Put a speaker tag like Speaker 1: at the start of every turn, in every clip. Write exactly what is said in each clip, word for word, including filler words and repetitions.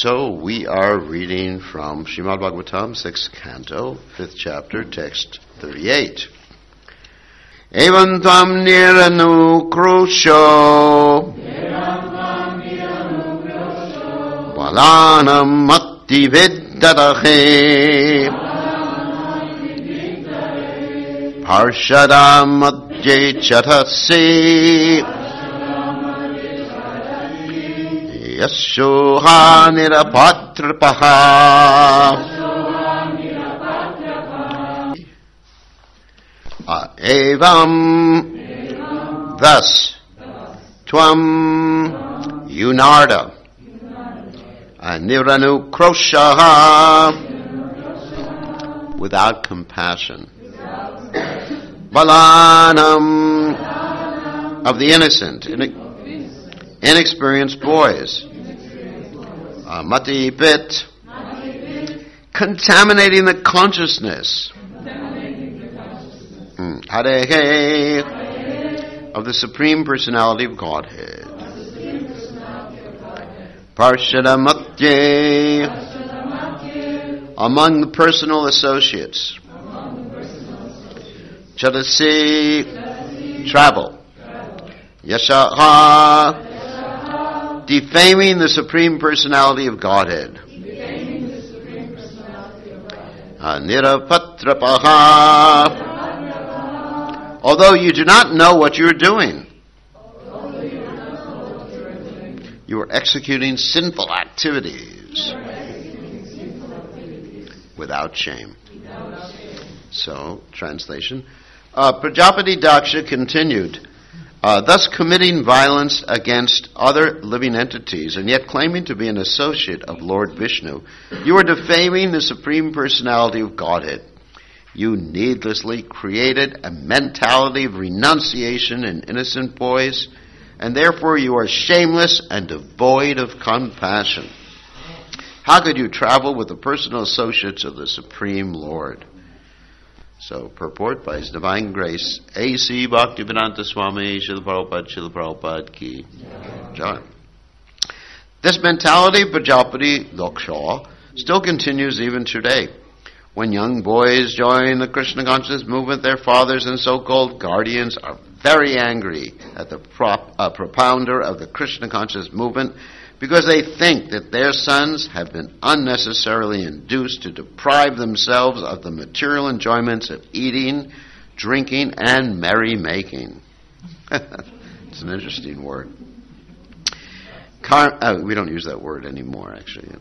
Speaker 1: So we are reading from Srimad Bhagavatam, sixth canto, fifth chapter, text thirty-eight. Evam tvam niranukrusho balanam matti viddadahe parshadam madhye chatasi Yashoha nirapatrapaha. Uh, evam, thus, tvam, Yunarda, uh, niranu kroshaha, without compassion, balanam, of the innocent, inexperienced boys. Uh, mati bit, contaminating the consciousness. Mm. Harehe, of the Supreme Personality of Godhead. Parshada matye, among the personal associates. Chadasi, travel. Yashaha, defaming the Supreme Personality of Godhead. Uh, Nirapatrapaha, although you do not know what you are doing. You are executing sinful activities without shame. So, translation. Uh, Prajapati Daksha continued, Uh, thus committing violence against other living entities and yet claiming to be an associate of Lord Vishnu, you are defaming the Supreme Personality of Godhead. You needlessly created a mentality of renunciation in innocent boys, and therefore you are shameless and devoid of compassion. How could you travel with the personal associates of the Supreme Lord? So, purport by His Divine Grace, A C Bhaktivedanta Swami, Srila Prabhupada, Srila Prabhupada Ki Jai. This mentality of Prajapati Daksha still continues even today. When young boys join the Krishna consciousness movement, their fathers and so-called guardians are very angry at the prop, uh, propounder of the Krishna consciousness movement because they think that their sons have been unnecessarily induced to deprive themselves of the material enjoyments of eating, drinking, and merrymaking. It's an interesting word. Car- uh, we don't use that word anymore, actually.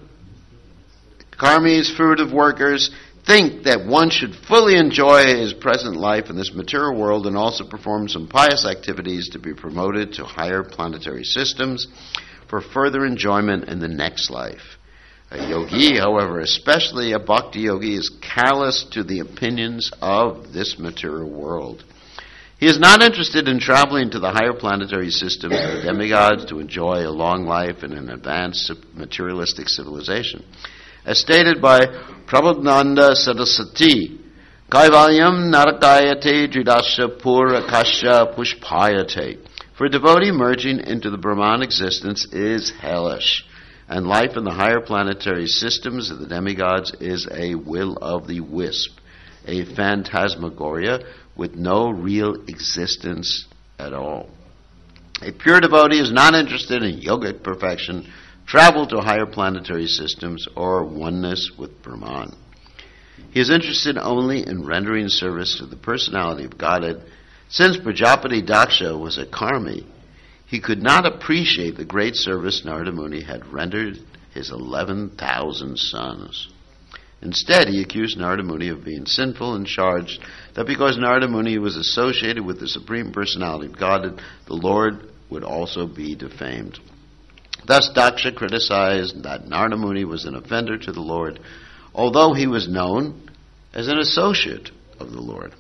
Speaker 1: Karmis, fruitive workers, think that one should fully enjoy his present life in this material world and also perform some pious activities to be promoted to higher planetary systems for further enjoyment in the next life. A yogi, however, especially a bhakti yogi, is callous to the opinions of this material world. He is not interested in traveling to the higher planetary systems of the demigods to enjoy a long life in an advanced materialistic civilization. As stated by Prabhupada Saraswati, Kaivalyam narakayate judasya purakasya pushpayate. For a devotee, merging into the Brahman existence is hellish, and life in the higher planetary systems of the demigods is a will-o'-the-wisp, a phantasmagoria with no real existence at all. A pure devotee is not interested in yogic perfection, travel to higher planetary systems, or oneness with Brahman. He is interested only in rendering service to the personality of Godhead. Since Prajapati Daksha was a karmi, he could not appreciate the great service Narada Muni had rendered his eleven thousand sons. Instead, he accused Narada Muni of being sinful and charged that because Narada Muni was associated with the Supreme Personality of Godhead, the Lord would also be defamed. Thus, Daksha criticized that Narada Muni was an offender to the Lord, although he was known as an associate of the Lord.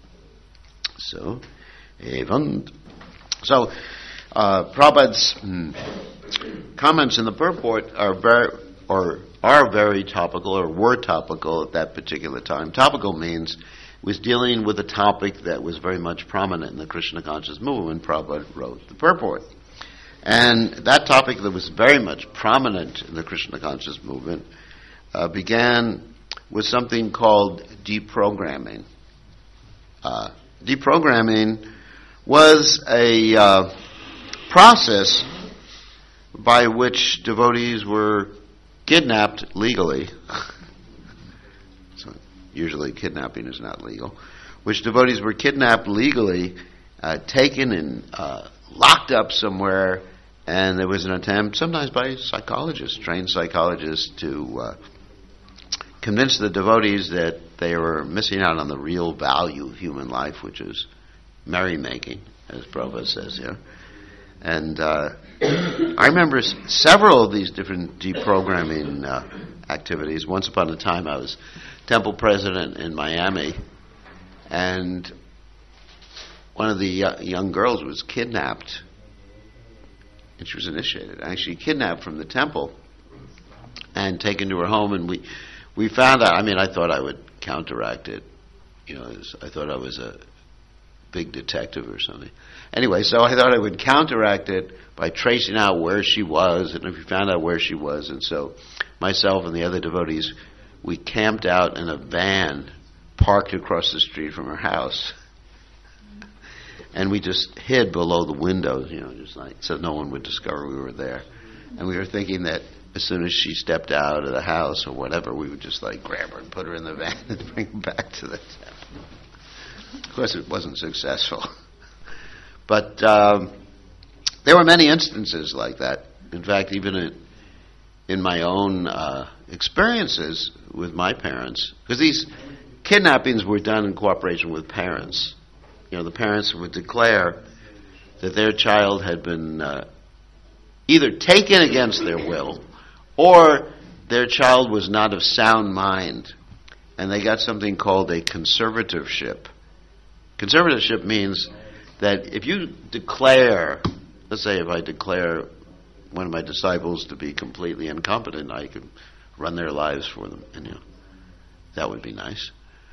Speaker 1: So, even so, uh, Prabhupada's hmm, comments in the purport are very, or are very topical, or were topical at that particular time. Topical means was dealing with a topic that was very much prominent in the Krishna conscious movement when Prabhupada wrote the purport. And that topic that was very much prominent in the Krishna conscious movement uh, began with something called deprogramming. Uh, deprogramming was a uh, process by which devotees were kidnapped legally. So usually kidnapping is not legal. Which devotees were kidnapped legally, uh, taken and uh, locked up somewhere, and there was an attempt, sometimes by psychologists, trained psychologists, to uh, convince the devotees that they were missing out on the real value of human life, which is merrymaking, as Prabhupada says here. And uh, I remember s- several of these different deprogramming uh, activities. Once upon a time, I was temple president in Miami, and one of the uh, young girls was kidnapped, and she was initiated, actually kidnapped from the temple and taken to her home, and we we found out, I mean, I thought I would counteract it, you know, I thought I was a big detective or something. Anyway, so I thought I would counteract it by tracing out where she was, and if we found out where she was, and so myself and the other devotees, we camped out in a van parked across the street from her house, and we just hid below the windows, you know, just like so no one would discover we were there. And we were thinking that as soon as she stepped out of the house or whatever, we would just like grab her and put her in the van and bring her back to the temple. Of course, it wasn't successful. But um, there were many instances like that. In fact, even in, in my own uh, experiences with my parents, because these kidnappings were done in cooperation with parents. You know, the parents would declare that their child had been uh, either taken against their will or their child was not of sound mind, and they got something called a conservatorship. Conservatorship means that if you declare, let's say if I declare one of my disciples to be completely incompetent, I could run their lives for them, and you know, that would be nice.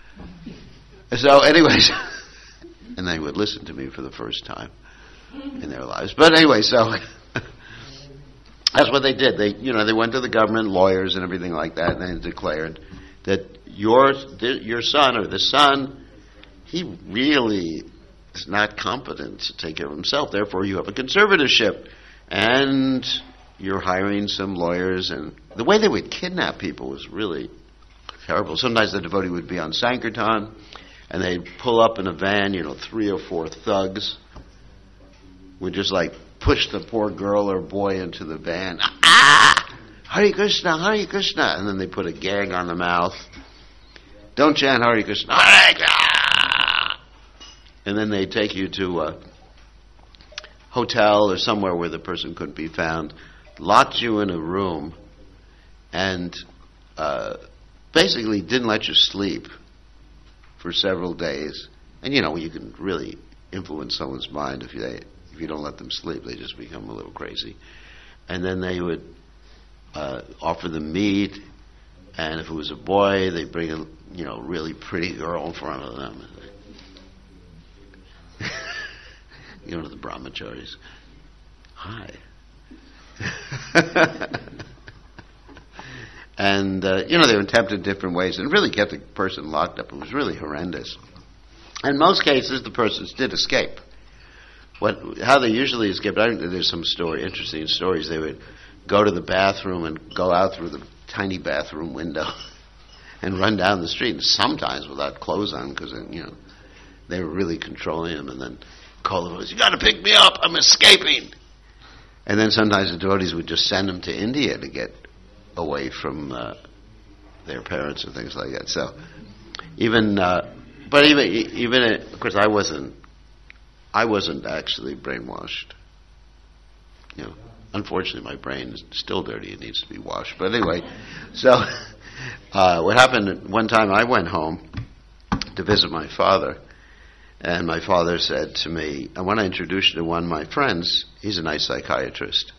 Speaker 1: So anyways, and they would listen to me for the first time in their lives. But anyway, so that's what they did. They, you know, they went to the government, lawyers and everything like that, and they declared that your your son or the son, he really is not competent to take care of himself. Therefore, you have a conservatorship, and you're hiring some lawyers. And the way they would kidnap people was really terrible. Sometimes the devotee would be on Sankirtan, and they'd pull up in a van, you know, three or four thugs would just like push the poor girl or boy into the van. Ah! Hare Krishna, Hare Krishna. And then they put a gag on the mouth. Don't chant Hare Krishna. Hare Krishna. And then they take you to a hotel or somewhere where the person couldn't be found, locked you in a room, and uh, basically didn't let you sleep for several days. And you know, you can really influence someone's mind if you if you don't let them sleep. They just become a little crazy. And then they would uh, offer them meat, and if it was a boy, they'd bring a you know really pretty girl in front of them. You know, the brahmacharis. Hi. And, uh, you know, they were tempted different ways and really kept the person locked up. It was really horrendous. In most cases, the persons did escape. What, how they usually escaped, I think there's some story, interesting stories. They would go to the bathroom and go out through the tiny bathroom window and run down the street, and sometimes without clothes on, because, you know, they were really controlling them, and then call the devotees, you got to pick me up, I'm escaping. And then sometimes the devotees would just send them to India to get away from uh, their parents and things like that. So even, uh, but even, even of course, I wasn't, I wasn't actually brainwashed. You know, unfortunately, my brain is still dirty; it needs to be washed. But anyway, so uh, what happened? One time, I went home to visit my father. And my father said to me, I want to introduce you to one of my friends. He's a nice psychiatrist.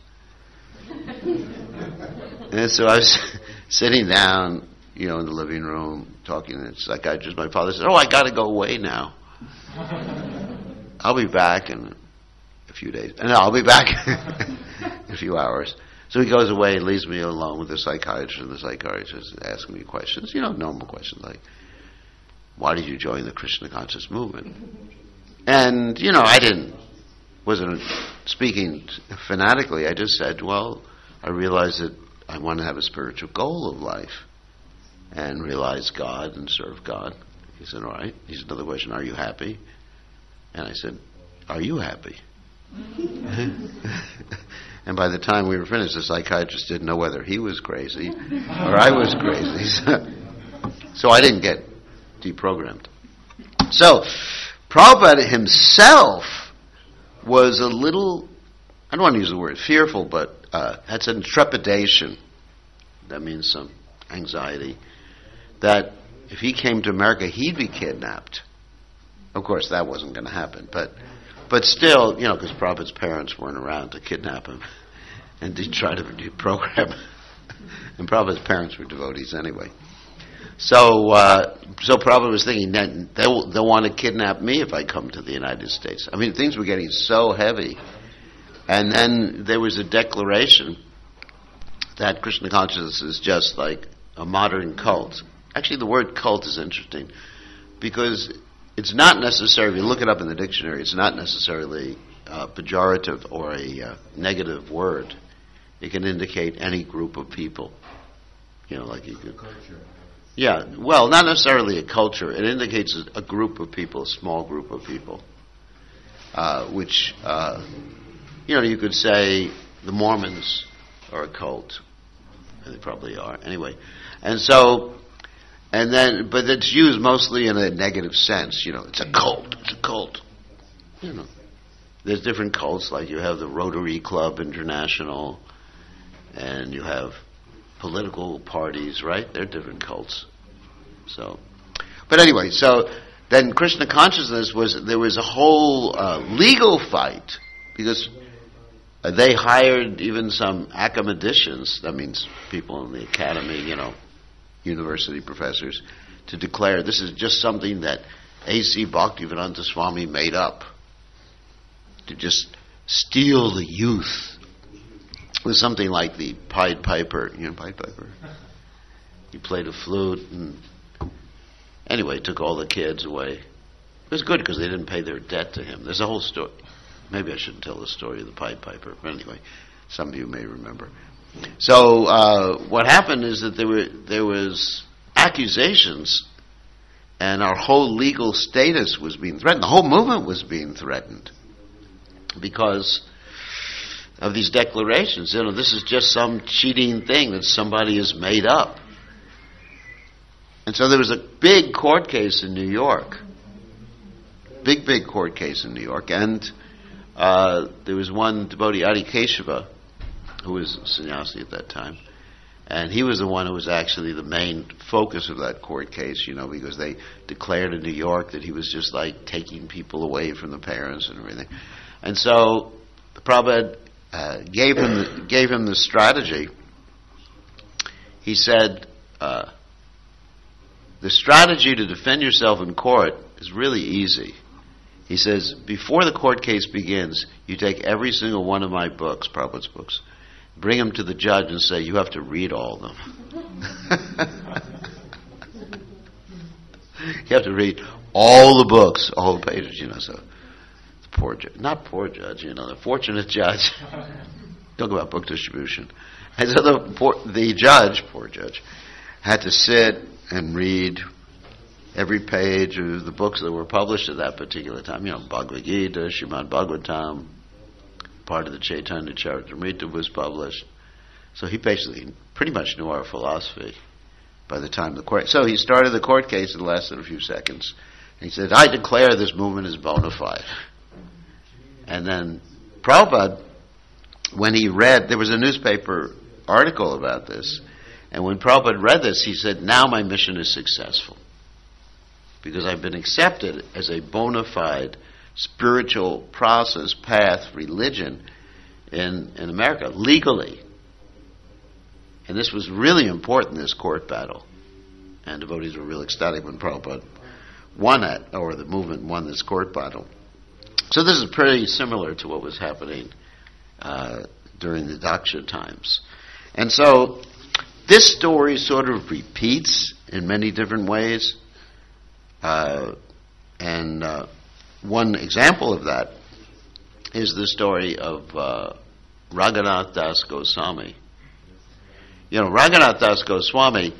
Speaker 1: And so I was sitting down, you know, in the living room, talking to the psychiatrist. My father said, oh, I got to go away now. I'll be back in a few days. And I'll be back in a few hours. So he goes away and leaves me alone with the psychiatrist, and the psychiatrist is asking me questions, you know, normal questions like, why did you join the Krishna conscious movement? And, you know, I didn't, wasn't speaking fanatically. I just said, well, I realized that I want to have a spiritual goal of life and realize God and serve God. He said, all right. He said, another question, are you happy? And I said, are you happy? And by the time we were finished, the psychiatrist didn't know whether he was crazy or I was crazy. So I didn't get deprogrammed. So Prabhupada himself was a little, I don't want to use the word fearful, but uh, had some trepidation. That means some anxiety. That if he came to America, he'd be kidnapped. Of course, that wasn't going to happen, but but still, you know, because Prabhupada's parents weren't around to kidnap him and to try to deprogram him. And Prabhupada's parents were devotees anyway. So, uh, so Prabhupada was thinking that they'll, they'll want to kidnap me if I come to the United States. I mean, things were getting so heavy. And then there was a declaration that Krishna consciousness is just like a modern cult. Actually, the word cult is interesting because it's not necessarily, if you look it up in the dictionary, it's not necessarily uh, pejorative or a uh, negative word. It can indicate any group of people. You know, like you could... Culture. Yeah, well, not necessarily a culture. It indicates a, a group of people, a small group of people, uh, which, uh, you know, you could say the Mormons are a cult. And they probably are. Anyway. And so... And then, but it's used mostly in a negative sense. You know, it's a cult. It's a cult. You know, there's different cults. Like you have the Rotary Club International, and you have political parties. Right? They're different cults. So, but anyway, so then Krishna consciousness was there was a whole uh, legal fight because uh, they hired even some academicians. That means people in the academy. You know. University professors, to declare this is just something that A C Bhaktivedanta Swami made up to just steal the youth. It was something like the Pied Piper. You know Pied Piper? He played a flute and anyway, took all the kids away. It was good because they didn't pay their debt to him. There's a whole story. Maybe I shouldn't tell the story of the Pied Piper. But anyway, some of you may remember. So uh, what happened is that there were there was accusations, and our whole legal status was being threatened. The whole movement was being threatened because of these declarations. You know, this is just some cheating thing that somebody has made up. And so there was a big court case in New York, big big court case in New York, and uh, there was one devotee, Adi Keshava, who was sannyasi at that time, and he was the one who was actually the main focus of that court case, you know, because they declared in New York that he was just like taking people away from the parents and everything. And so the Prabhupada uh, gave him the, gave him the strategy. He said, uh, the strategy to defend yourself in court is really easy. He says, before the court case begins, you take every single one of my books, Prabhupada's books, bring them to the judge and say, you have to read all of them. You have to read all the books, all the pages, you know. So, the poor judge, not poor judge, you know, the fortunate judge. Talk about book distribution. And so the, poor, the judge, poor judge, had to sit and read every page of the books that were published at that particular time. You know, Bhagavad Gita, Srimad Bhagavatam, part of the Chaitanya Charitamrita was published. So he basically pretty much knew our philosophy by the time the court... So he started the court case. It lasted a few seconds. And he said, I declare this movement is bona fide. And then Prabhupada, when he read... There was a newspaper article about this. And when Prabhupada read this, he said, now my mission is successful. Because I've been accepted as a bona fide spiritual process, path, religion in, in America, legally. And this was really important, this court battle. And devotees were really ecstatic when Prabhupada won it, or the movement won this court battle. So this is pretty similar to what was happening uh, during the Daksha times. And so this story sort of repeats in many different ways. Uh, and uh, one example of that is the story of uh, Raghunath Das Goswami. You know, Raghunath Das Goswami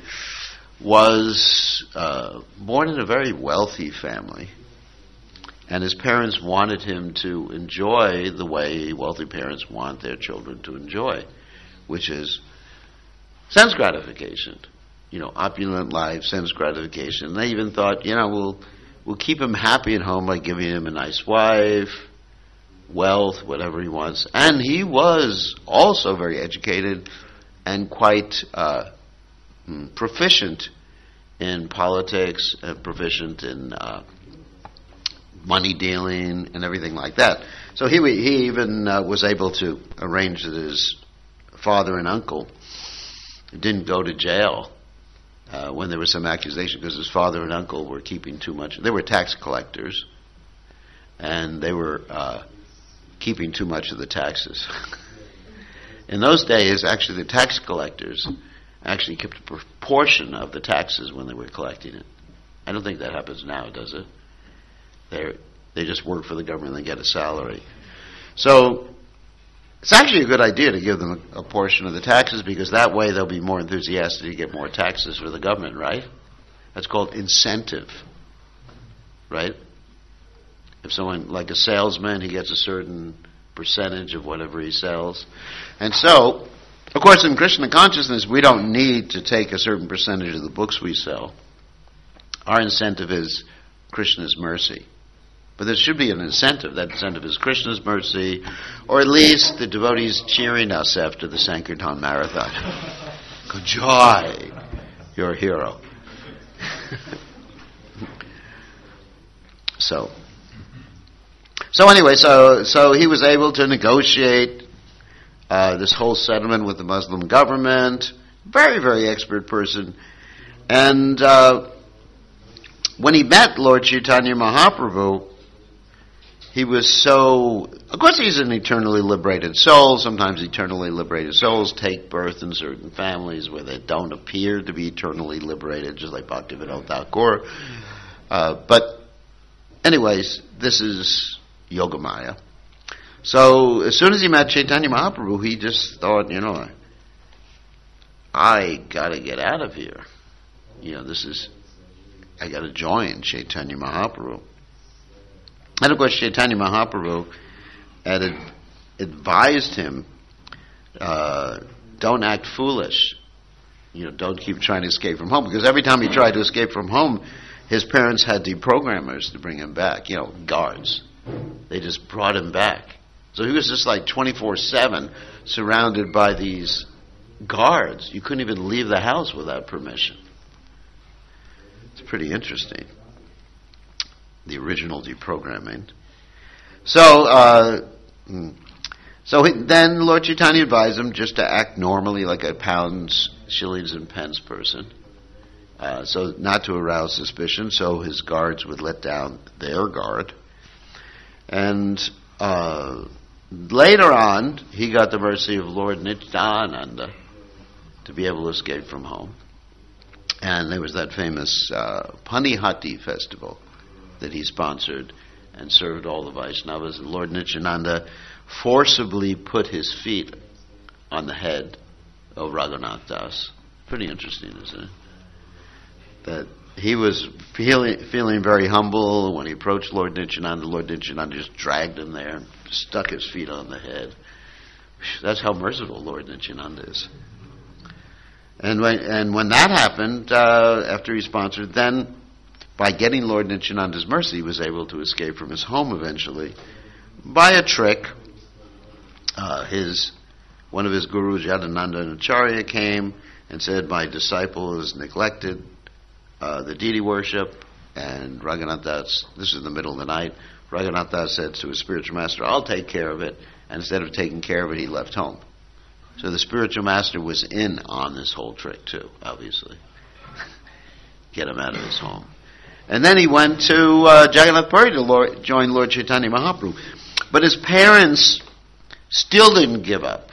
Speaker 1: was uh, born in a very wealthy family. And his parents wanted him to enjoy the way wealthy parents want their children to enjoy, which is sense gratification. You know, opulent life, sense gratification. And they even thought, you know, we'll we'll keep him happy at home by giving him a nice wife, wealth, whatever he wants. And he was also very educated and quite uh, proficient in politics, uh, proficient in Uh, money dealing and everything like that. So he he even uh, was able to arrange that his father and uncle didn't go to jail uh, when there was some accusation, because his father and uncle were keeping too much. They were tax collectors, and they were uh, keeping too much of the taxes. In those days, actually, the tax collectors actually kept a proportion of the taxes when they were collecting it. I don't think that happens now, does it? They they just work for the government and they get a salary. So it's actually a good idea to give them a, a portion of the taxes, because that way they'll be more enthusiastic to get more taxes for the government, right? That's called incentive, right? If someone, like a salesman, he gets a certain percentage of whatever he sells. And so, of course, in Krishna consciousness, we don't need to take a certain percentage of the books we sell. Our incentive is Krishna's mercy. But there should be an incentive. That incentive is Krishna's mercy, or at least the devotees cheering us after the Sankirtan marathon. Good joy, you're a hero. so, so anyway, so so he was able to negotiate uh, this whole settlement with the Muslim government. Very, very expert person, and uh, when he met Lord Chaitanya Mahaprabhu, he was so, of course he's an eternally liberated soul. Sometimes eternally liberated souls take birth in certain families where they don't appear to be eternally liberated, just like Bhaktivinoda Thakur. Uh, but anyways, this is Yogamaya. So as soon as he met Chaitanya Mahaprabhu, he just thought, you know, I gotta get out of here. You know, this is, I gotta join Chaitanya Mahaprabhu. And of course, Chaitanya Mahaprabhu had ad- advised him, uh, don't act foolish. You know, don't keep trying to escape from home. Because every time he tried to escape from home, his parents had deprogrammers to bring him back. You know, guards. They just brought him back. So he was just like twenty-four seven, surrounded by these guards. You couldn't even leave the house without permission. It's pretty interesting. The original deprogramming. So, uh, so he, then Lord Chaitanya advised him just to act normally, like a pounds, shillings, and pence person. Uh, so not to arouse suspicion. So his guards would let down their guard. And uh, later on, he got the mercy of Lord Nityananda to be able to escape from home. And there was that famous uh, Panihati festival that he sponsored and served all the Vaishnavas. And Lord Nityananda forcibly put his feet on the head of Raghunath Das. Pretty interesting, isn't it? That he was feeling feeling very humble. When he approached Lord Nityananda, Lord Nityananda just dragged him there and stuck his feet on the head. That's how merciful Lord Nityananda is. And when, and when that happened, uh, after he sponsored, then by getting Lord Nityananda's mercy, he was able to escape from his home eventually. By a trick, uh, his one of his gurus, Yadananda Acharya, came and said, my disciple has neglected uh, the deity worship. And Raghunath Das, this is in the middle of the night, Raghunath Das said to his spiritual master, I'll take care of it. And instead of taking care of it, he left home. So the spiritual master was in on this whole trick too, obviously. Get him out of his home. And then he went to uh, Jagannath Puri to Lord, join Lord Chaitanya Mahaprabhu. But his parents still didn't give up,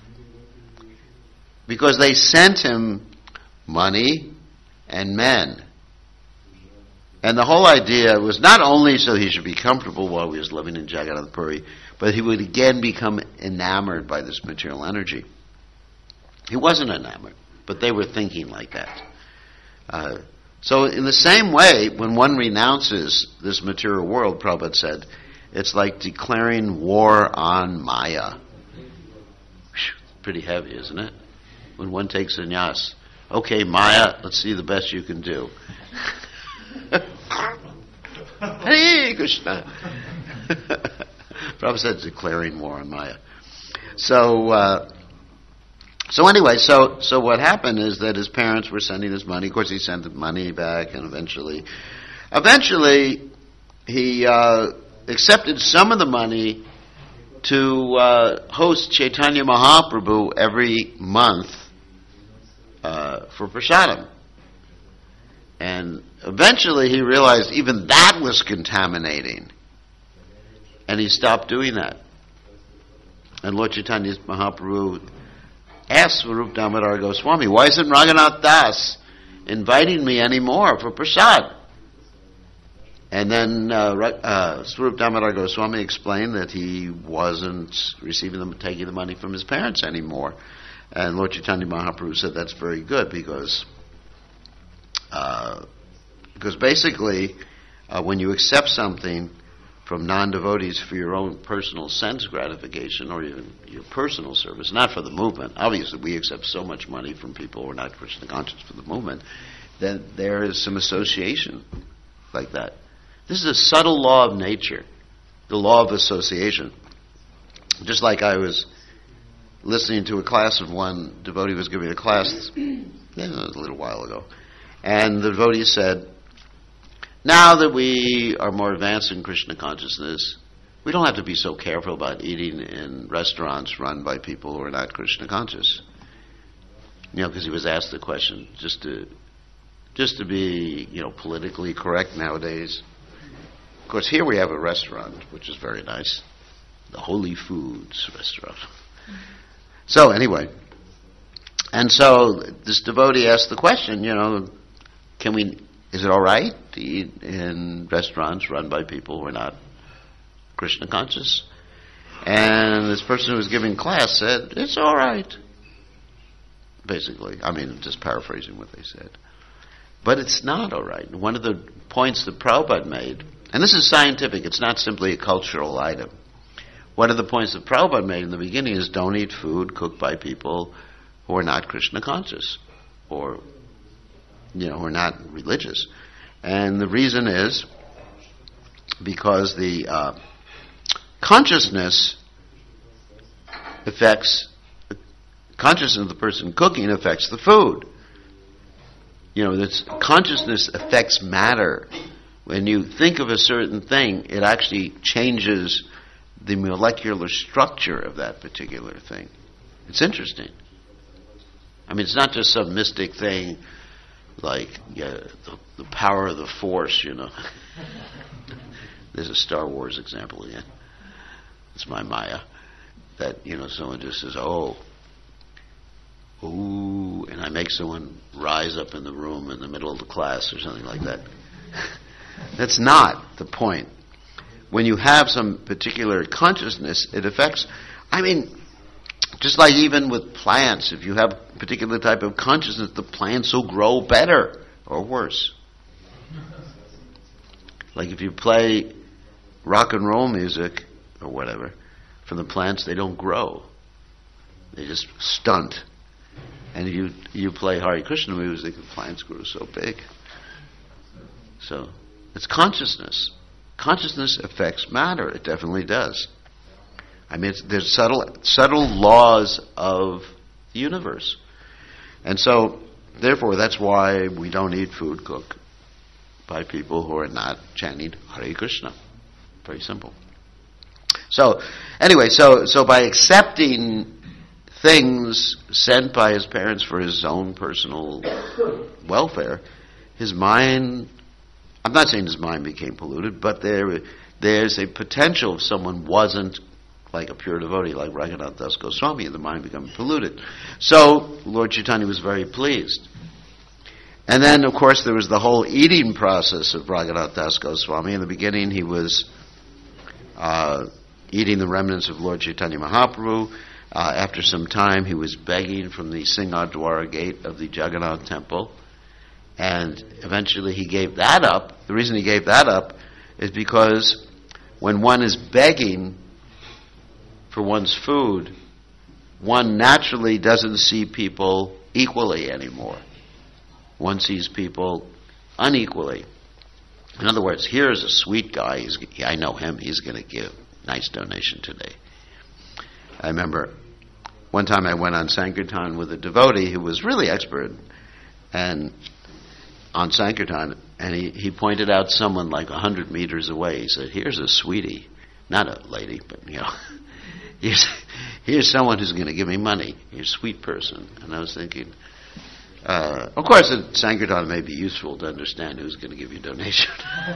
Speaker 1: because they sent him money and men. And the whole idea was not only so he should be comfortable while he was living in Jagannath Puri, but he would again become enamored by this material energy. He wasn't enamored, but they were thinking like that. Uh, so in the same way, when one renounces this material world, Prabhupada said, it's like declaring war on Maya. Whew, pretty heavy, isn't it? When one takes sannyas. Okay, Maya, let's see the best you can do. Hare Krishna. Prabhupada said declaring war on Maya. So, uh, so anyway, so so what happened is that his parents were sending his money. Of course, he sent the money back, and eventually, eventually, he uh, accepted some of the money to uh, host Chaitanya Mahaprabhu every month uh, for prasadam. And eventually he realized even that was contaminating. And he stopped doing that. And Lord Chaitanya Mahaprabhu asked Swarup Damodar Goswami, why isn't Raghunath Das inviting me anymore for prasad? And then uh, uh, Swarup Damodar Goswami explained that he wasn't receiving them, taking the money from his parents anymore. And Lord Chaitanya Mahaprabhu said that's very good, because uh, because basically uh, when you accept something from non-devotees for your own personal sense gratification or even your personal service, not for the movement. Obviously, we accept so much money from people who are not Krishna conscious for the movement, then there is some association like that. This is a subtle law of nature, the law of association. Just like I was listening to a class of one devotee was giving a class yeah, a little while ago, and the devotee said, now that we are more advanced in Krishna consciousness, we don't have to be so careful about eating in restaurants run by people who are not Krishna conscious. You know, because he was asked the question just to, just to be, you know, politically correct nowadays. Of course, here we have a restaurant, which is very nice, the Holy Foods restaurant. So anyway, and so this devotee asked the question, you know, can we? Is it all right to eat in restaurants run by people who are not Krishna conscious? And this person who was giving class said, it's all right. Basically. I mean, just paraphrasing what they said. But it's not all right. One of the points that Prabhupada made, and this is scientific, it's not simply a cultural item. One of the points that Prabhupada made in the beginning is don't eat food cooked by people who are not Krishna conscious, or you know, who are not religious. And the reason is because the uh, consciousness affects, the consciousness of the person cooking affects the food. You know, this consciousness affects matter. When you think of a certain thing, it actually changes the molecular structure of that particular thing. It's interesting. I mean, it's not just some mystic thing like yeah, the, the power of the Force, you know. There's a Star Wars example again. It's my Maya. That, you know, someone just says, oh, ooh, and I make someone rise up in the room in the middle of the class or something like that. That's not the point. When you have some particular consciousness, it affects, I mean, just like even with plants, if you have a particular type of consciousness, the plants will grow better or worse. Like if you play rock and roll music or whatever, from the plants, they don't grow. They just stunt. And you you play Hare Krishna music, the plants grow so big. So it's consciousness. Consciousness affects matter. It definitely does. I mean, it's, there's subtle subtle laws of the universe. And so, therefore, that's why we don't eat food cooked by people who are not chanting Hare Krishna. Very simple. So, anyway, so so by accepting things sent by his parents for his own personal welfare, his mind I'm not saying his mind became polluted, but there, there's a potential if someone wasn't like a pure devotee, like Raghunath Das Goswami, the mind become polluted. So Lord Chaitanya was very pleased. And then, of course, there was the whole eating process of Raghunath Das Goswami. In the beginning, he was uh, eating the remnants of Lord Chaitanya Mahaprabhu. Uh, after some time, he was begging from the Singadwara gate of the Jagannath temple. And eventually he gave that up. The reason he gave that up is because when one is begging for one's food, one naturally doesn't see people equally anymore. One sees people unequally. In other words, here's a sweet guy. He's, I know him. He's going to give a nice donation today. I remember one time I went on Sankirtan with a devotee who was really expert and on Sankirtan, and he, he pointed out someone like a hundred meters away. He said, here's a sweetie. Not a lady, but, you know, here's, here's someone who's going to give me money. Here's a sweet person. And I was thinking, uh, of course, at Sankirtan may be useful to understand who's going to give you a donation.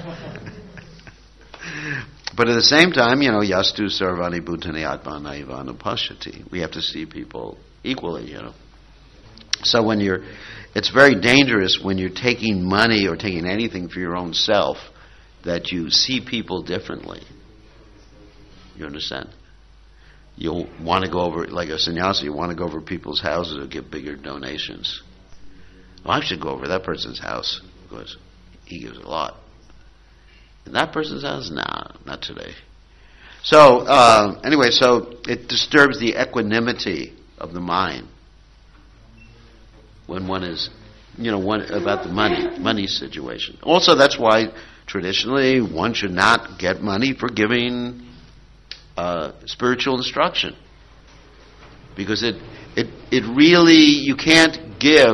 Speaker 1: But at the same time, you know, yastu sarvani bhutani atmana ivanu pashyati. We have to see people equally, you know. So when you're, it's very dangerous when you're taking money or taking anything for your own self that you see people differently. You understand? You'll want to go over, like a sannyasi, you want to go over people's houses or give bigger donations. Well, I should go over that person's house because he gives a lot. And that person's house? Nah, not today. So, uh, anyway, so it disturbs the equanimity of the mind when one is, you know, one about the money, money situation. Also, that's why traditionally one should not get money for giving uh, spiritual instruction, because it, it, it really, you can't give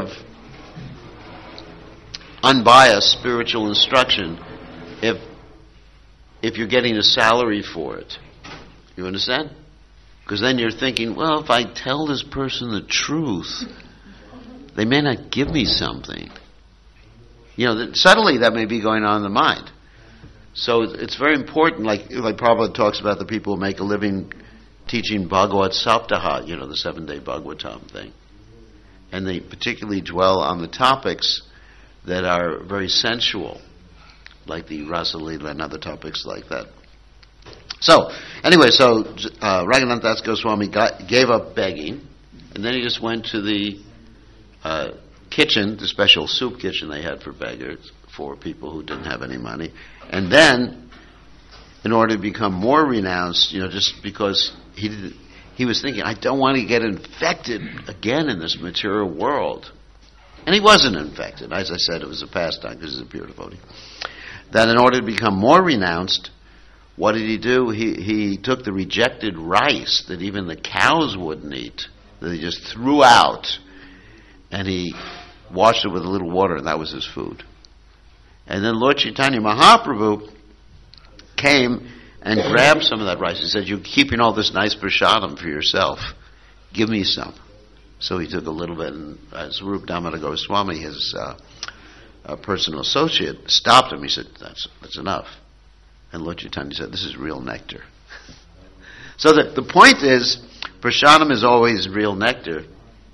Speaker 1: unbiased spiritual instruction if if you're getting a salary for it. You understand? Because then you're thinking, well, if I tell this person the truth, they may not give me something. You know, that subtly that may be going on in the mind. So it's very important, like like Prabhupada talks about the people who make a living teaching Bhagavat Saptaha, you know, the seven-day Bhagavatam thing. And they particularly dwell on the topics that are very sensual, like the Rasa Leela and other topics like that. So, anyway, so uh, Raghunath Das Goswami got, gave up begging, and then he just went to the uh, kitchen, the special soup kitchen they had for beggars, for people who didn't have any money. And then, in order to become more renounced, you know, just because he didn't, he was thinking, I don't want to get infected again in this material world. And he wasn't infected. As I said, it was a pastime because he's a pure devotee. That in order to become more renounced, what did he do? He he took the rejected rice that even the cows wouldn't eat, that he just threw out, and he washed it with a little water, and that was his food. And then Lord Chaitanya Mahaprabhu came and grabbed some of that rice. He said, you're keeping all this nice prasadam for yourself. Give me some. So he took a little bit, and uh, Swarup Damodar Goswami, his uh, uh, personal associate, stopped him. He said, that's, that's enough. And Lord Chaitanya said, this is real nectar. So the, the point is, prasadam is always real nectar.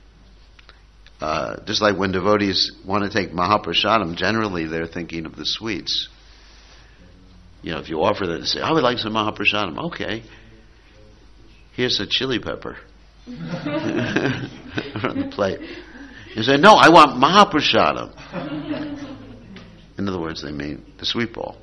Speaker 1: Uh, just like when devotees want to take Mahaprasadam, generally they're thinking of the sweets. You know, if you offer that and say, I would like some Mahaprasadam. Okay. Here's a chili pepper. On the plate. You say, no, I want Mahaprasadam. In other words, they mean the sweet ball.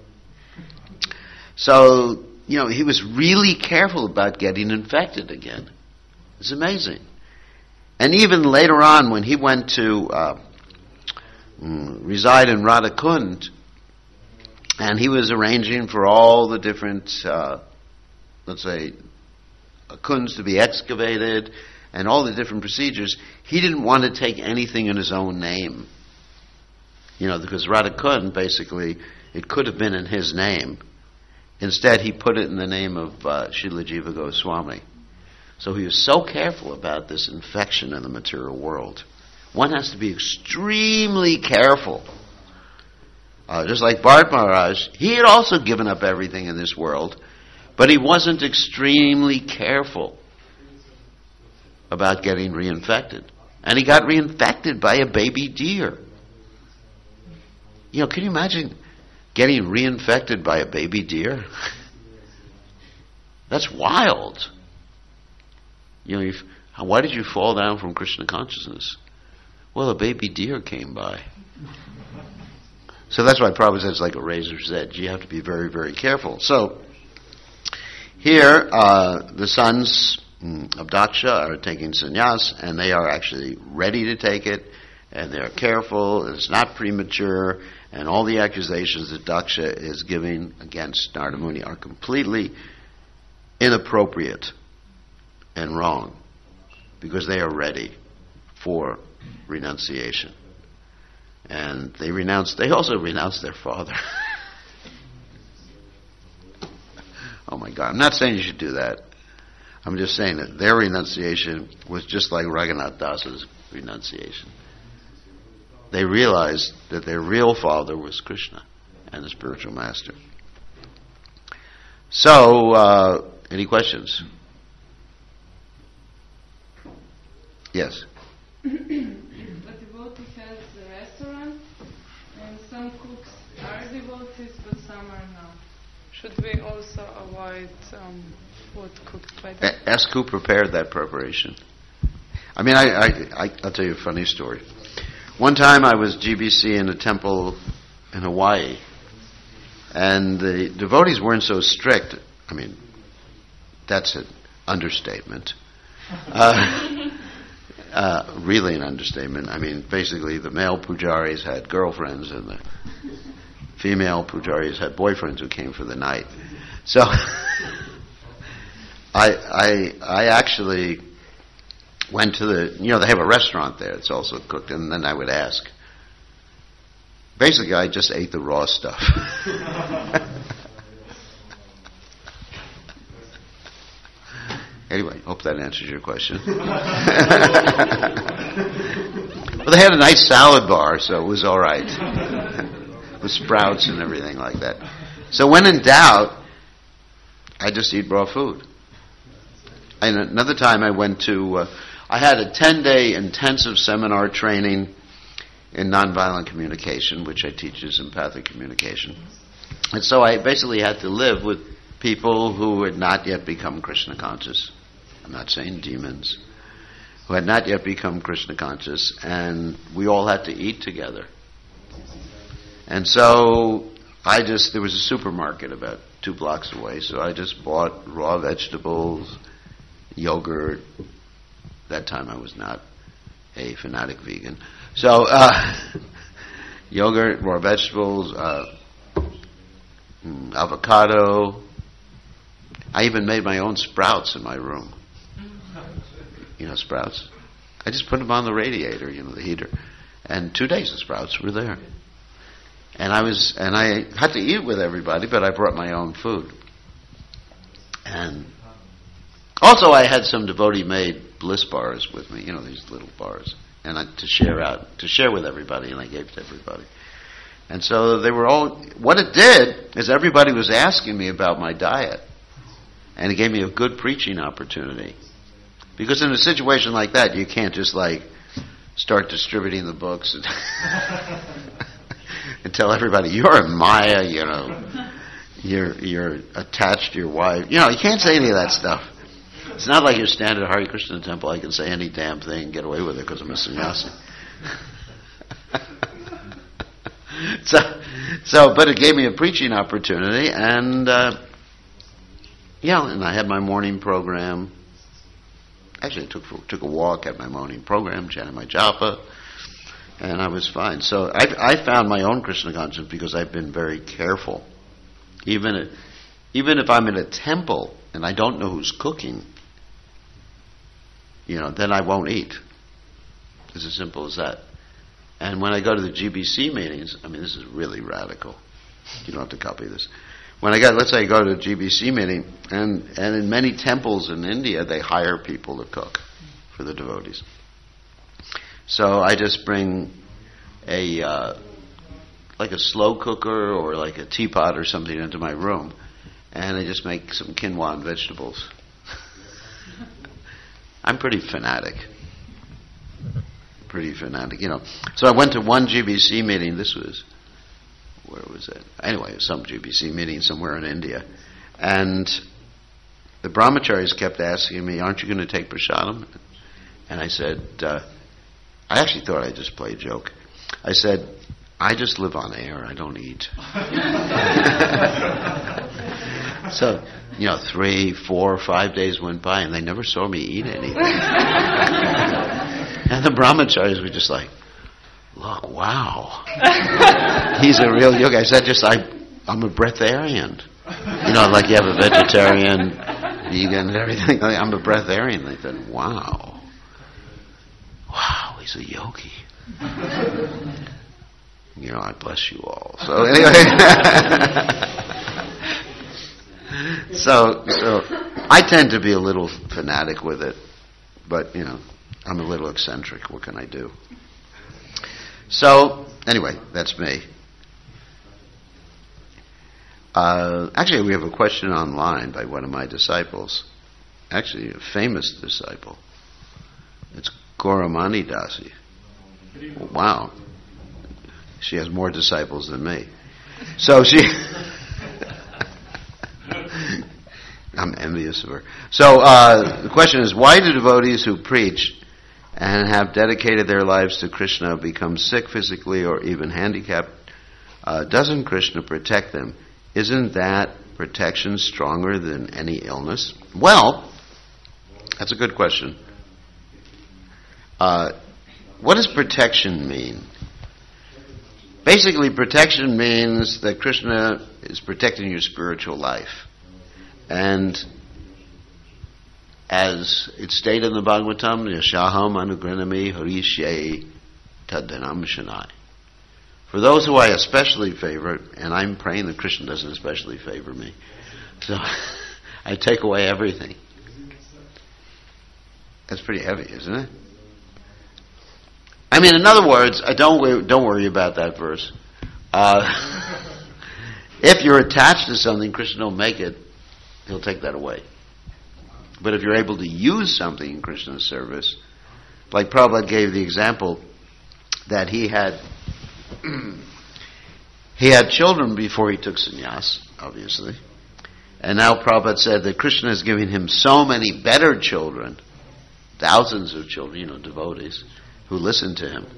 Speaker 1: So, you know, he was really careful about getting infected again. It's amazing. And even later on, when he went to uh, reside in Radhakund, and he was arranging for all the different, uh, let's say, kunds to be excavated, and all the different procedures, he didn't want to take anything in his own name. You know, because Radhakund, basically, it could have been in his name. Instead, he put it in the name of uh, Srila Jiva Goswami. So he was so careful about this infection in the material world. One has to be extremely careful Uh, just like Bharat Maharaj, he had also given up everything in this world, but he wasn't extremely careful about getting reinfected. And he got reinfected by a baby deer. You know, can you imagine getting reinfected by a baby deer? That's wild. You know, you've, why did you fall down from Krishna consciousness? Well, a baby deer came by. So that's why Prabhupada says it's like a razor's edge. You have to be very, very careful. So here, uh, the sons of Daksha are taking sannyas, and they are actually ready to take it, and they're careful, and it's not premature, and all the accusations that Daksha is giving against Narada Muni are completely inappropriate and wrong, because they are ready for renunciation. And they renounced, they also renounced their father. Oh my God, I'm not saying you should do that. I'm just saying that their renunciation was just like Raghunath Das's renunciation. They realized that their real father was Krishna and the spiritual master. So, uh, any questions? Yes?
Speaker 2: A devotee has a restaurant, and some cooks are devotees, but some are not. Should we also avoid um, food cooked by them?
Speaker 1: Ask who prepared that preparation. I mean, I, I, I, I'll tell you a funny story. One time I was G B C in a temple in Hawaii, and the devotees weren't so strict. I mean, that's an understatement. Uh, uh, really an understatement. I mean, basically the male pujaris had girlfriends and the female pujaris had boyfriends who came for the night. So I, I, I actually went to the, you know, they have a restaurant there. It's also cooked, and then I would ask. Basically, I just ate the raw stuff. Anyway, hope that answers your question. Well, they had a nice salad bar, so it was all right. With sprouts and everything like that. So when in doubt, I just eat raw food. And another time I went to, uh, I had a ten-day intensive seminar training in nonviolent communication, which I teach as empathic communication. And so I basically had to live with people who had not yet become Krishna conscious. I'm not saying demons. Who had not yet become Krishna conscious, and we all had to eat together. And so I just, there was a supermarket about two blocks away, so I just bought raw vegetables, yogurt. That time I was not a fanatic vegan. So, uh, yogurt, raw vegetables, uh, avocado. I even made my own sprouts in my room. You know, sprouts. I just put them on the radiator, you know, the heater. And two days the sprouts were there. And I was, and I had to eat with everybody, but I brought my own food. And also I had some devotee-made bliss bars with me, you know, these little bars, and I, to share out, to share with everybody, and I gave to everybody. And so they were all, what it did is everybody was asking me about my diet. And it gave me a good preaching opportunity. Because in a situation like that, you can't just like start distributing the books and, and tell everybody, you're a Maya, you know, you're you're attached to your wife. You know, you can't say any of that stuff. It's not like you're standing at Hare Krishna temple, I can say any damn thing and get away with it because I'm a sannyasi. so, so, but it gave me a preaching opportunity, and uh, yeah, and I had my morning program. Actually, I took took a walk, had my morning program, chanted my japa, and I was fine. So I, I found my own Krishna consciousness because I've been very careful. Even if, even if I'm in a temple and I don't know who's cooking, you know, then I won't eat. It's as simple as that. And when I go to the G B C meetings, I mean, this is really radical. You don't have to copy this. When I go, let's say I go to a G B C meeting, and, and in many temples in India, they hire people to cook for the devotees. So I just bring a uh, like a slow cooker or like a teapot or something into my room, and I just make some quinoa and vegetables. I'm pretty fanatic. Pretty fanatic, you know. So I went to one G B C meeting. This was, where was it? Anyway, it was some G B C meeting somewhere in India. And the brahmacharis kept asking me, aren't you going to take prasadam? And I said, uh, I actually thought I just played a joke. I said, I just live on air. I don't eat. So, you know, three, four, five days went by, and they never saw me eat anything. And the brahmacharis were just like, look, wow. He's a real yogi. I said, just, I, I'm a breatharian. You know, like you have a vegetarian, vegan, and everything. I'm a breatharian. They said, wow. Wow, he's a yogi. You know, I bless you all. So anyway. so, so I tend to be a little fanatic with it. But, you know, I'm a little eccentric. What can I do? So, anyway, that's me. Uh, actually, we have a question online by one of my disciples. Actually, a famous disciple. It's Gauramani Dasi. Wow. She has more disciples than me. So she... I'm envious of her. So uh, the question is, why do devotees who preach and have dedicated their lives to Krishna become sick physically or even handicapped? Uh, doesn't Krishna protect them? Isn't that protection stronger than any illness? Well, that's a good question. Uh, what does protection mean? Basically, protection means that Krishna is protecting your spiritual life. And as it's stated in the Bhagavatam, Yashaham Anugranami Harishye Tadhanam Shanai. For those who I especially favor, and I'm praying that Krishna doesn't especially favor me, so I take away everything. That's pretty heavy, isn't it? I mean, in other words, I don't worry, don't worry about that verse. Uh, if you're attached to something, Krishna will make it. He'll take that away. But if you're able to use something in Krishna's service, like Prabhupada gave the example that he had he had children before he took sannyas, obviously. And now Prabhupada said that Krishna is giving him so many better children, thousands of children, you know, devotees, who listen to him.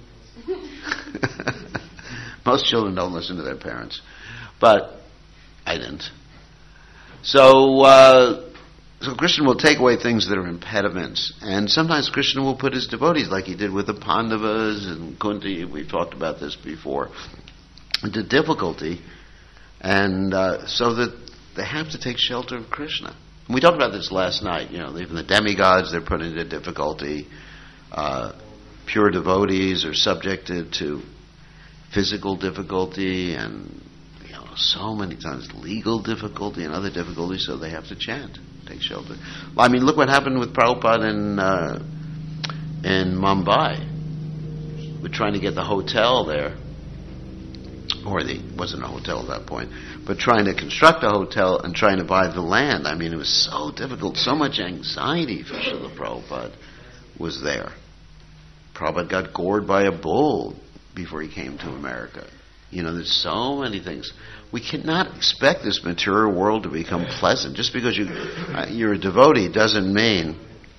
Speaker 1: Most children don't listen to their parents. But I didn't. So, uh, so Krishna will take away things that are impediments. And sometimes Krishna will put his devotees, like he did with the Pandavas and Kunti, we've talked about this before, into difficulty. And uh, so that they have to take shelter of Krishna. And we talked about this last night. You know, even the demigods, they're put into difficulty. Uh, pure devotees are subjected to physical difficulty and so many times legal difficulty and other difficulties, so they have to chant, take shelter. Well, I mean, look what happened with Prabhupada in uh, in Mumbai. We're trying to get the hotel there, or the it wasn't a hotel at that point, but trying to construct a hotel and trying to buy the land. I mean, it was so difficult, so much anxiety for Srila Prabhupada was there. Prabhupada got gored by a bull before he came to America. You know, there's so many things. We cannot expect this material world to become pleasant. Just because you, uh, you're a devotee doesn't mean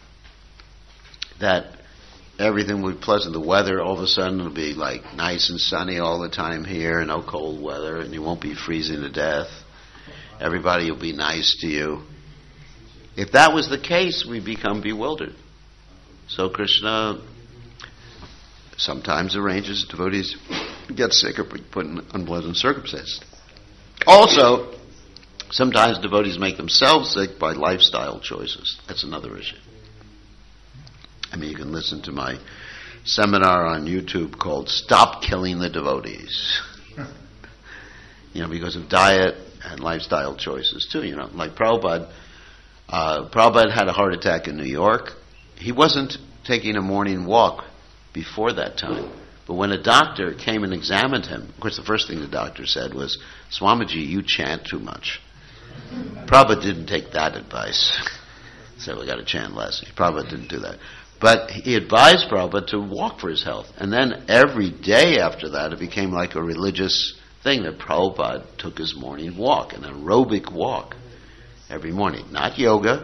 Speaker 1: that everything will be pleasant. The weather, all of a sudden, will be like nice and sunny all the time here, no cold weather, and you won't be freezing to death. Everybody will be nice to you. If that was the case, we become bewildered. So Krishna sometimes arranges devotees get sick or put in unpleasant circumstances. Also, sometimes devotees make themselves sick by lifestyle choices. That's another issue. I mean, you can listen to my seminar on YouTube called Stop Killing the Devotees. You know, because of diet and lifestyle choices too. You know, like Prabhupada, uh, Prabhupada had a heart attack in New York. He wasn't taking a morning walk before that time. But when a doctor came and examined him, of course the first thing the doctor said was, Swamiji, you chant too much. Prabhupada didn't take that advice. So we got to chant less. Prabhupada didn't do that. But he advised Prabhupada to walk for his health. And then every day after that, it became like a religious thing that Prabhupada took his morning walk, an aerobic walk every morning. Not yoga.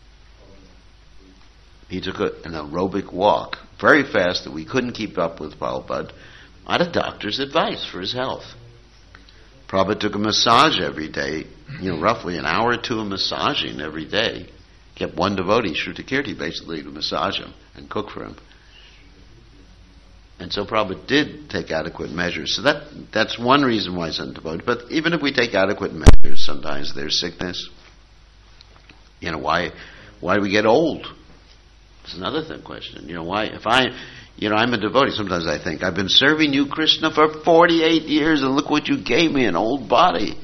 Speaker 1: He took a, an aerobic walk very fast that we couldn't keep up with Prabhupada on a doctor's advice for his health. Prabhupada took a massage every day, you know, roughly an hour or two of massaging every day. Kept one devotee, Shrutakirti, basically to massage him and cook for him. And so Prabhupada did take adequate measures. So that that's one reason why he's undevoted. But even if we take adequate measures, sometimes there's sickness. You know, why why do we get old? It's another thing, question. You know, why, if I, you know, I'm a devotee, sometimes I think, I've been serving you, Krishna, for forty-eight years, and look what you gave me, an old body.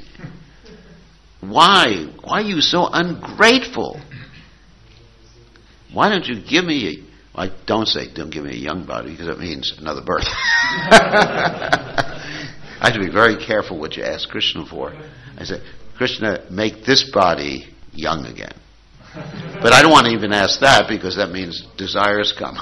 Speaker 1: Why? Why are you so ungrateful? Why don't you give me a, I don't say don't give me a young body, because it means another birth. I have to be very careful what you ask Krishna for. I say, Krishna, make this body young again. But I don't want to even ask that, because that means desires come.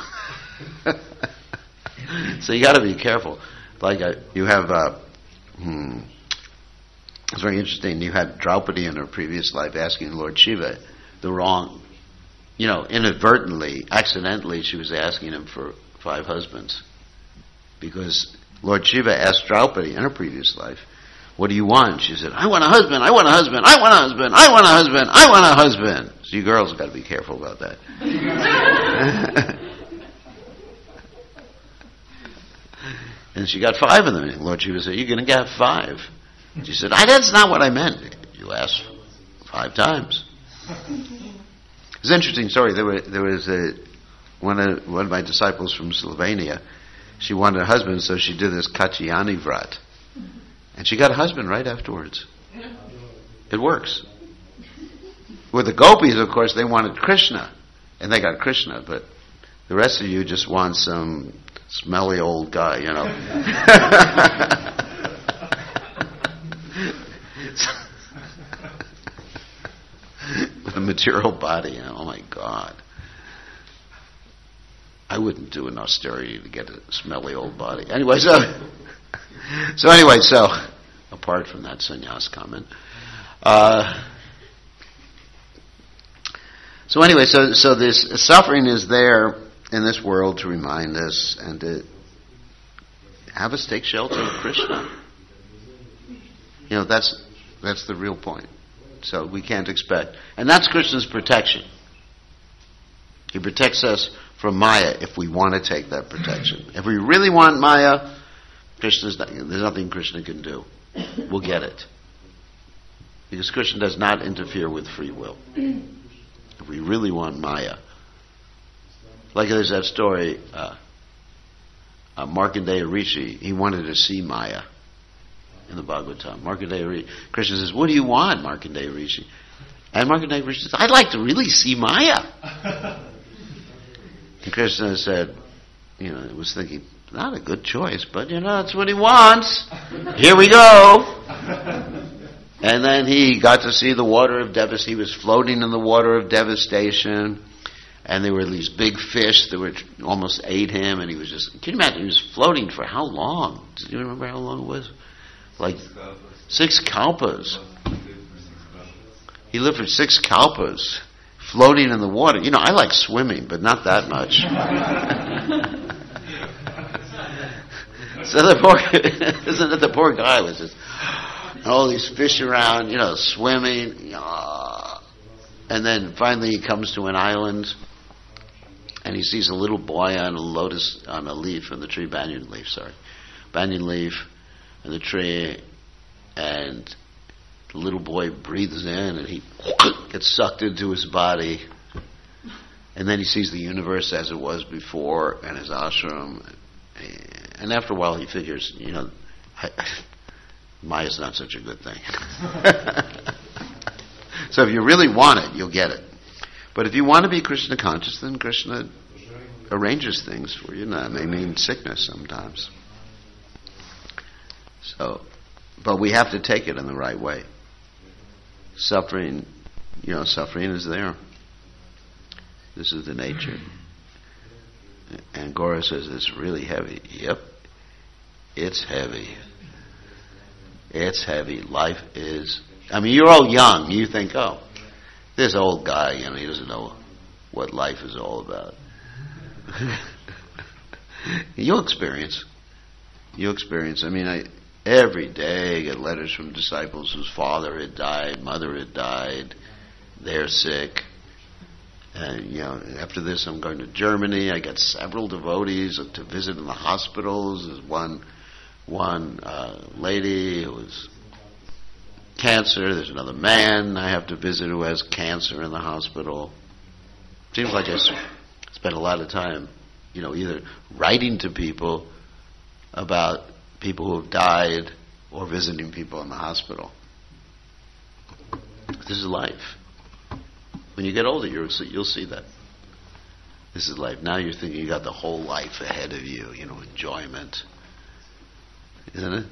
Speaker 1: So you got to be careful. Like uh, you have, uh, hmm, it's very interesting. You had Draupadi in her previous life asking Lord Shiva the wrong, you know, inadvertently, accidentally, she was asking him for five husbands, because Lord Shiva asked Draupadi in her previous life, "What do you want?" She said, "I want a husband. I want a husband. I want a husband. I want a husband. I want a husband." So you girls have got to be careful about that. And she got five of them. And Lord Shiva said, "You're going to get five." She said, I, "That's not what I meant." "You asked five times." It's an interesting story. There, were, there was a one of one of my disciples from Slovenia. She wanted a husband, so she did this Katyayani Vrat. And she got a husband right afterwards. It works. With the gopis, of course, they wanted Krishna. And they got Krishna, but the rest of you just want some smelly old guy, you know. With a material body, you know. Oh my God. I wouldn't do an austerity to get a smelly old body. Anyway, so... So anyway, so apart from that sannyas comment, uh, so anyway, so so this suffering is there in this world to remind us and to have us take shelter of Krishna. You know, that's that's the real point. So we can't expect, and that's Krishna's protection. He protects us from Maya if we want to take that protection. If we really want Maya, Krishna's not, there's nothing Krishna can do. We'll get it. Because Krishna does not interfere with free will. If we really want Maya. Like there's that story, uh, uh, Markandeya Rishi, he wanted to see Maya in the Bhagavatam. Markandeya Rishi, Krishna says, "What do you want, Markandeya Rishi?" And Markandeya Rishi says, "I'd like to really see Maya." And Krishna said, you know, was thinking, not a good choice, but you know, that's what he wants. Here we go. And then he got to see the water of devastation. He was floating in the water of devastation. And there were these big fish that were almost ate him. And he was just, can you imagine, he was floating for how long? Do you remember how long it was? Like six kalpas. He lived for six kalpas, floating in the water. You know, I like swimming, but not that much. So the poor, isn't it the poor guy was just, all these fish around, you know, swimming. And then finally he comes to an island, and he sees a little boy on a lotus, on a leaf, on the tree, banyan leaf, sorry. Banyan leaf in the tree, and the little boy breathes in, and he gets sucked into his body. And then he sees the universe as it was before, and his ashram. And after a while he figures, you know, Maya's not such a good thing. So if you really want it, you'll get it. But if you want to be Krishna conscious, then Krishna arranges things for you. That may mean sickness sometimes. So, but we have to take it in the right way. Suffering, you know, suffering is there. This is the nature. And Gora says it's really heavy. Yep, it's heavy. It's heavy. Life is. I mean, you're all young. You think, oh, this old guy, you know, he doesn't know what life is all about. You'll experience. You'll experience. I mean, I every day I get letters from disciples whose father had died, mother had died, they're sick. And, you know, after this I'm going to Germany. I got several devotees to visit in the hospitals. There's one, one uh, lady who has cancer. There's another man I have to visit who has cancer in the hospital. Seems like I spent a lot of time, you know, either writing to people about people who have died or visiting people in the hospital. This is life. When you get older, you'll see, you'll see that. This is life. Now you're thinking you got the whole life ahead of you, you know, enjoyment. Isn't it?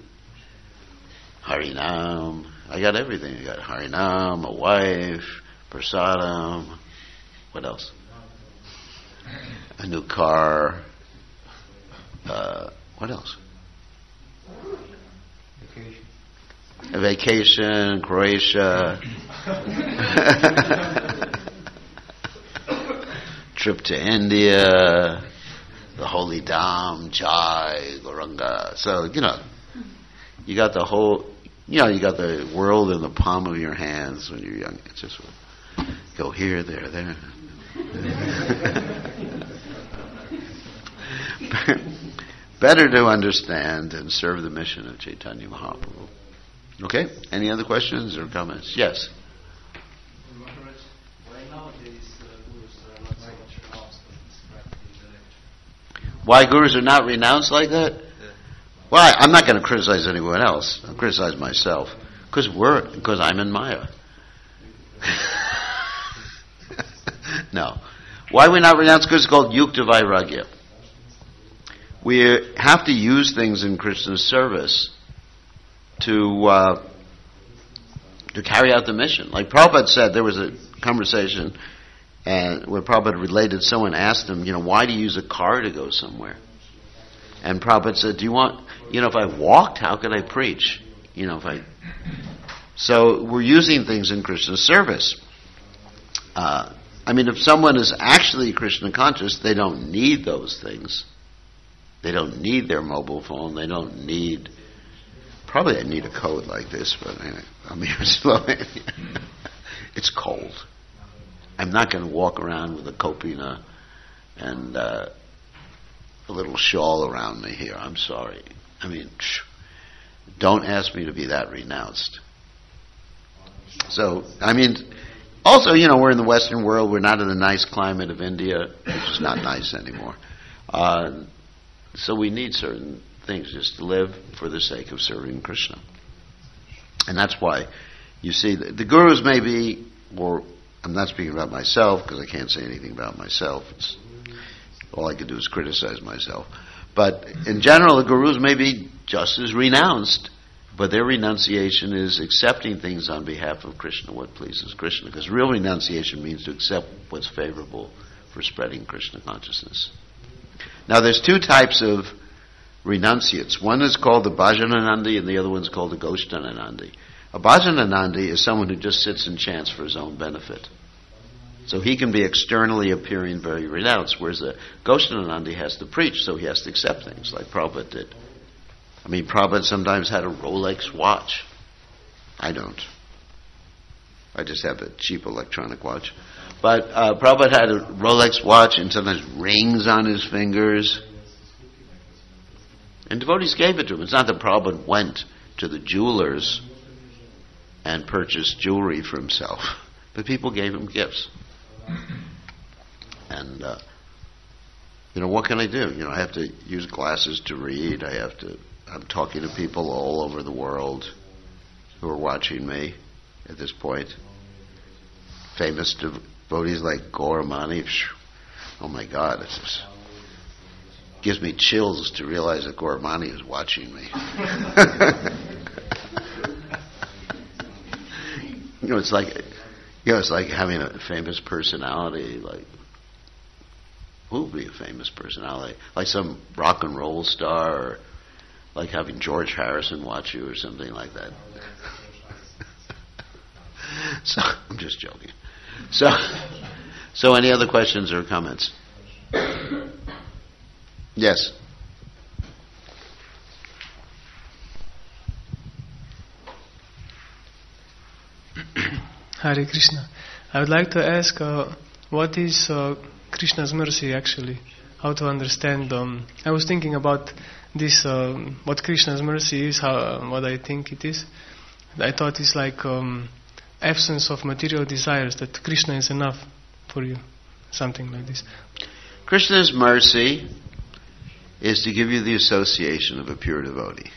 Speaker 1: Harinam. I got everything. I got Harinam, a wife, prasadam. What else? A new car. Uh, what else?
Speaker 3: Vacation.
Speaker 1: A vacation, Croatia. Trip to India, the Holy Dham, Jai, Gauranga. So, you know, you got the whole, you know, you got the world in the palm of your hands when you're young. It's just go here, there, there. Better to understand and serve the mission of Chaitanya Mahaprabhu. Okay? Any other questions or comments? Yes? Why gurus are not renounced like that? Well, I, I'm not going to criticize anyone else. I'll criticize myself. Because we're, because I'm in Maya. No. Why are we not renounced? Because it's called Yukta Vairagya. We have to use things in Krishna's service to uh, to carry out the mission. Like Prabhupada said, there was a conversation and where Prabhupada related, someone asked him, you know, why do you use a car to go somewhere? And Prabhupada said, do you want, you know, if I walked, how could I preach? You know, if I... So we're using things in Krishna's service. Uh, I mean, if someone is actually Krishna conscious, they don't need those things. They don't need their mobile phone. They don't need... Probably I need a coat like this, but anyway, I'm here slowly. It's cold. I'm not going to walk around with a kopina and uh, a little shawl around me here. I'm sorry. I mean, psh, don't ask me to be that renounced. So, I mean, also, you know, we're in the Western world. We're not in the nice climate of India, which is not nice anymore. Uh, so we need certain things just to live for the sake of serving Krishna. And that's why you see the, the gurus may be, or I'm not speaking about myself because I can't say anything about myself. It's, all I can do is criticize myself. But in general, the gurus may be just as renounced, but their renunciation is accepting things on behalf of Krishna, what pleases Krishna. Because real renunciation means to accept what's favorable for spreading Krishna consciousness. Now there's two types of renunciates. One is called the Bhajananandi and the other one's called the Ghoshtananandi. A Bhajananandi is someone who just sits and chants for his own benefit. So he can be externally appearing very renounced, whereas the Ghoshtananandi has to preach, so he has to accept things like Prabhupada did. I mean, Prabhupada sometimes had a Rolex watch. I don't. I just have a cheap electronic watch. But uh, Prabhupada had a Rolex watch and sometimes rings on his fingers. And devotees gave it to him. It's not that Prabhupada went to the jewelers and purchased jewelry for himself, but people gave him gifts. And, uh, you know, what can I do? You know, I have to use glasses to read. I have to, I'm talking to people all over the world who are watching me at this point. Famous devotees like Gauramani. Oh my God, it's just, gives me chills to realize that Gauramani is watching me. You know, it's like, you know, it's like having a famous personality. Like, who would be a famous personality? Like some rock and roll star, or like having George Harrison watch you, or something like that. So I'm just joking. So, so any other questions or comments? Yes.
Speaker 3: Hare Krishna. I would like to ask, uh, what is uh, Krishna's mercy actually? How to understand? Um, I was thinking about this, uh, what Krishna's mercy is, how, uh, what I think it is. I thought it's like um, absence of material desires, that Krishna is enough for you, something like this.
Speaker 1: Krishna's mercy is to give you the association of a pure devotee.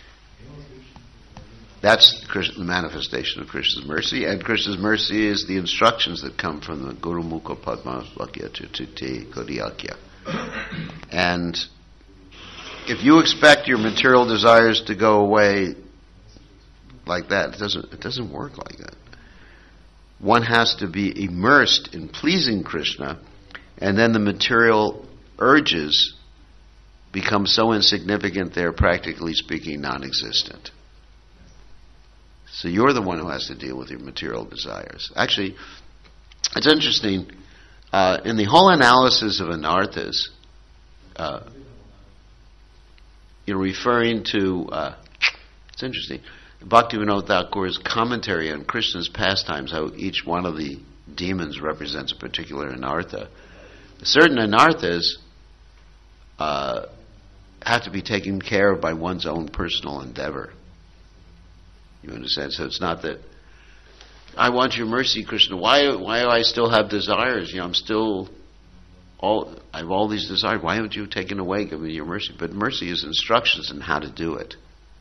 Speaker 1: That's the manifestation of Krishna's mercy, and Krishna's mercy is the instructions that come from the Guru Mukha Padma Vakya Tuti Kodiyakya. And if you expect your material desires to go away like that, it doesn't, it doesn't work like that. One has to be immersed in pleasing Krishna, and then the material urges become so insignificant they're practically speaking non-existent. So you're the one who has to deal with your material desires. Actually, it's interesting, uh, in the whole analysis of anarthas, uh, you're referring to, uh, it's interesting, Bhaktivinoda Thakur's commentary on Krishna's pastimes, how each one of the demons represents a particular anartha. Certain anarthas uh, have to be taken care of by one's own personal endeavor. You understand? So it's not that, I want your mercy, Krishna. Why why do I still have desires? You know, I'm still, all I have all these desires. Why haven't you taken away, give me your mercy? But mercy is instructions on how to do it.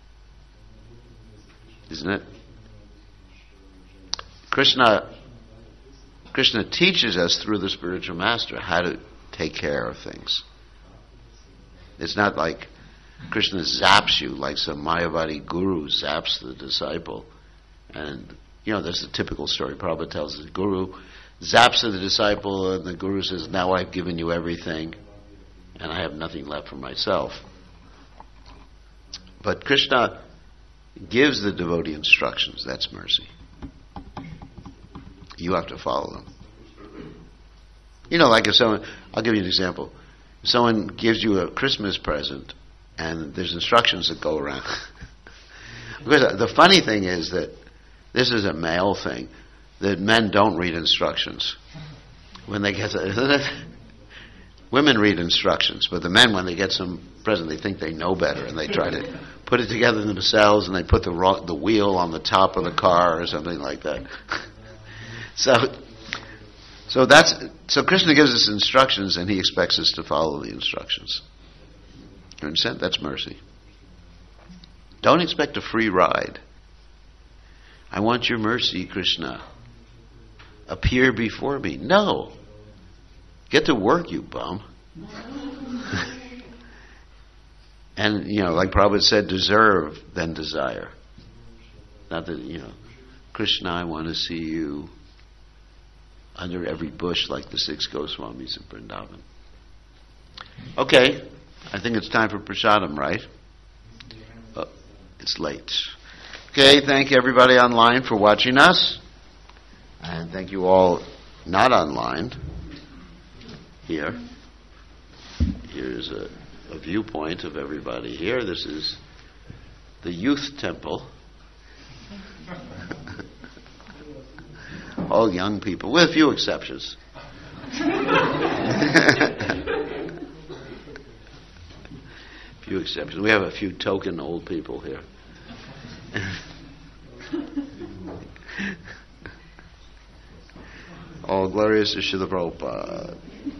Speaker 1: Isn't it? Krishna, Krishna teaches us through the spiritual master how to take care of things. It's not like Krishna zaps you like some Mayavadi guru zaps the disciple. And, you know, that's the typical story Prabhupada tells. The guru zaps the disciple, and the guru says, now I've given you everything, and I have nothing left for myself. But Krishna gives the devotee instructions. That's mercy. You have to follow them. You know, like if someone, I'll give you an example. If someone gives you a Christmas present, and there's instructions that go around. Because the funny thing is that this is a male thing, that men don't read instructions. When they get, isn't it? Women read instructions, but the men, when they get some present, they think they know better, and they try to put it together themselves, and they put the ro- the wheel on the top of the car or something like that. so, so that's so Krishna gives us instructions, and he expects us to follow the instructions. You understand? That's mercy. Don't expect a free ride. I want your mercy, Krishna. Appear before me. No. Get to work, you bum. And, you know, like Prabhupada said, deserve, then desire. Not that, you know, Krishna, I want to see you under every bush like the six Goswamis of Vrindavan. Okay. I think it's time for prasadam, right? Oh, it's late. Okay, thank you everybody online for watching us. And thank you all not online. Here. Here's a, a viewpoint of everybody here. This is the youth temple. All young people, with a few exceptions. Few exceptions. We have a few token old people here. All glorious to Srila Prabhupada.